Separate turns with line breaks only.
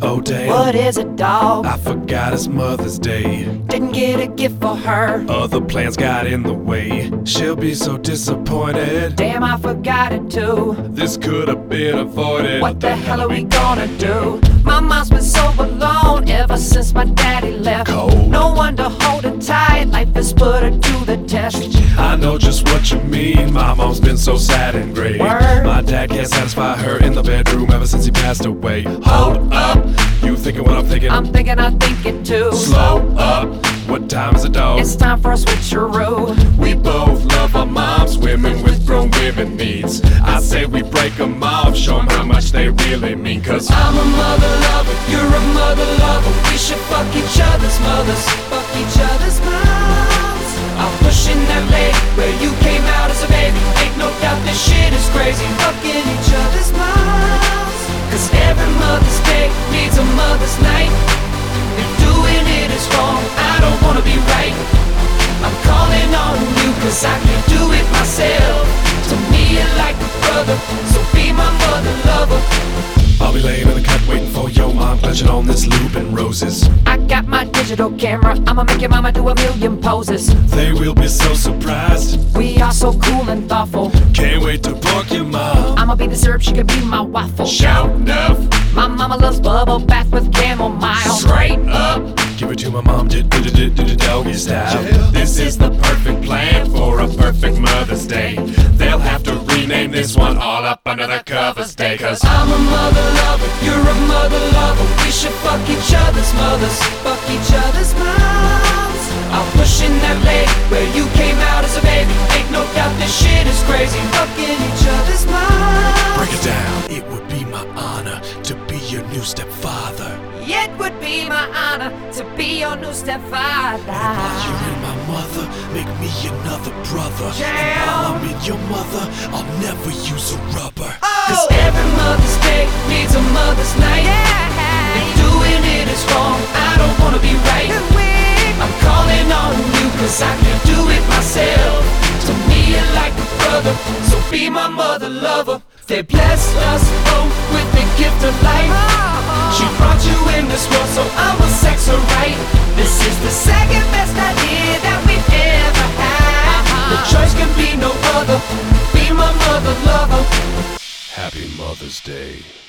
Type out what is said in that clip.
Oh damn,
What is it, dog?
I forgot it's Mother's Day.
Didn't get a gift for her.
Other plans got in the way. She'll be so disappointed.
Damn, I forgot it too.
This could have been avoided.
What the hell are we gonna do? My mom's been so alone ever since my daddy left.
Cold.
No one to hold her tight. Life has put her to the test.
I know just what you mean. My mom's been so sad and gray.
Word.
My dad can't satisfy her in the bedroom ever since he passed away. Hold up, you thinking what I'm thinking?
I'm thinking I think it too.
Slow up, what time is it, dog?
It's time for a switcheroo.
We both love our moms, women with grown women needs. I say we break them off, show them how much they really mean. Cause
I'm a mother lover, you're a mother lover. We should fuck each other's mothers, fuck each other's moms. I'm pushing that leg where you came out as a baby. Ain't no doubt this shit is crazy, fucking each other's moms. Cause every Mother's Day needs a mother's night. If doing it is wrong, I don't wanna be right. I'm calling on you cause I can't do it myself. To me you're like a brother, so be my mother lover.
I'll be laying in the cut waiting for your mom, clutching on this loop and roses.
I got my digital camera, I'ma make your mama do a million poses.
They will be so surprised.
We are so cool and thoughtful.
Can't wait to pork your mom.
I'ma be the syrup, she could be my waffle.
Shout enough,
My mama loves bubble bath with chamomile.
straight up. Give it to my mom, doggy style. This is the perfect plan for a perfect Mother's Day. They'll have to rename this one all up under the covers day. Cause
I'm a mother lover, you're a mother lover. We should fuck each other's mothers, fuck each other's moms. I'm pushing that leg where you came out as a baby. Ain't no doubt this shit is crazy, fucking each other's moms.
break it down. It would be my honor to be your new stepfather.
It would be my honor to be your new stepfather.
And while you're in my mother, make me another brother. And
Damn.
while I'm in your mother, I'll never use a rubber.
Cause every Mother's Day needs a mother's night. If doing it is wrong, I don't wanna be right. I'm calling on you cause I can't do it myself. To me you're like a brother, so be my mother lover. They blessed us both with the gift of life. She brought you in this world, so I'ma sex her right. This is the second best idea that we've ever had. The choice can be no other. Be my mother lover.
Happy Mother's Day.